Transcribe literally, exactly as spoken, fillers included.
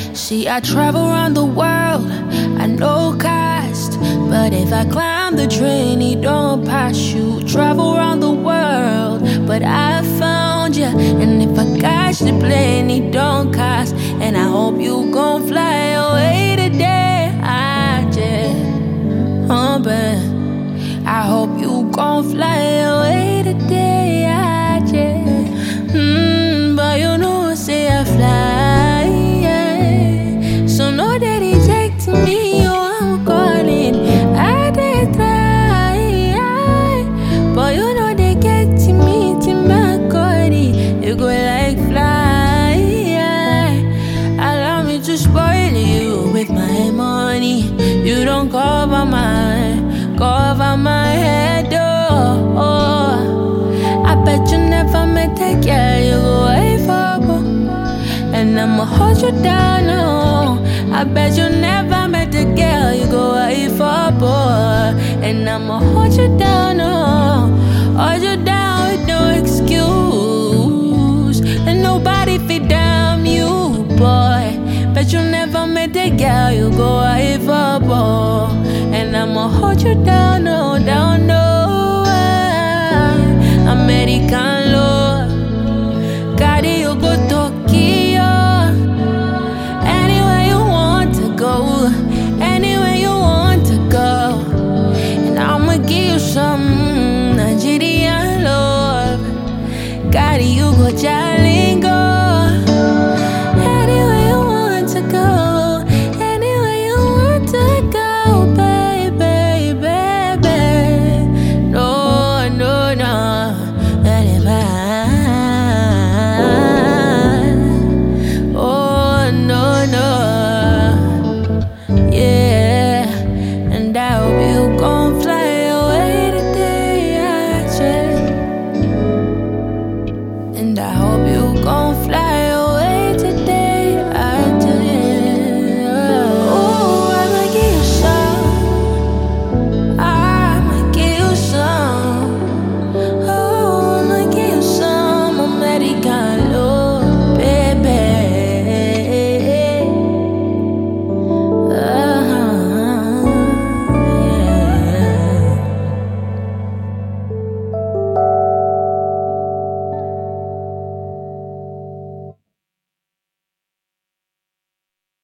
See, I travel around the world, I know cost. But if I climb the train, it don't pass you. Travel around the world, but I found you. And if I catch the plane, it don't cost. And I hope you gon' fly away today. I just, oh, babe, I hope you gon' fly away today. I just, mm, but you know, say I fly, yeah. So no that reject me, oh, I'm calling. I did try, yeah. But you know they get to me, to my body. You go like fly, yeah. Allow me to spoil you with my money. You don't cover my, cover my head, oh, oh. I bet you never met a girl you go away for, and I'ma hold you down, oh. I bet you never met a girl you go away for, boy, and I'ma hold you down, oh. Hold you down with no excuse, and nobody fit damn you, boy. Bet you never met a girl you go away for, boy, and I'ma hold you down, oh, down, oh. American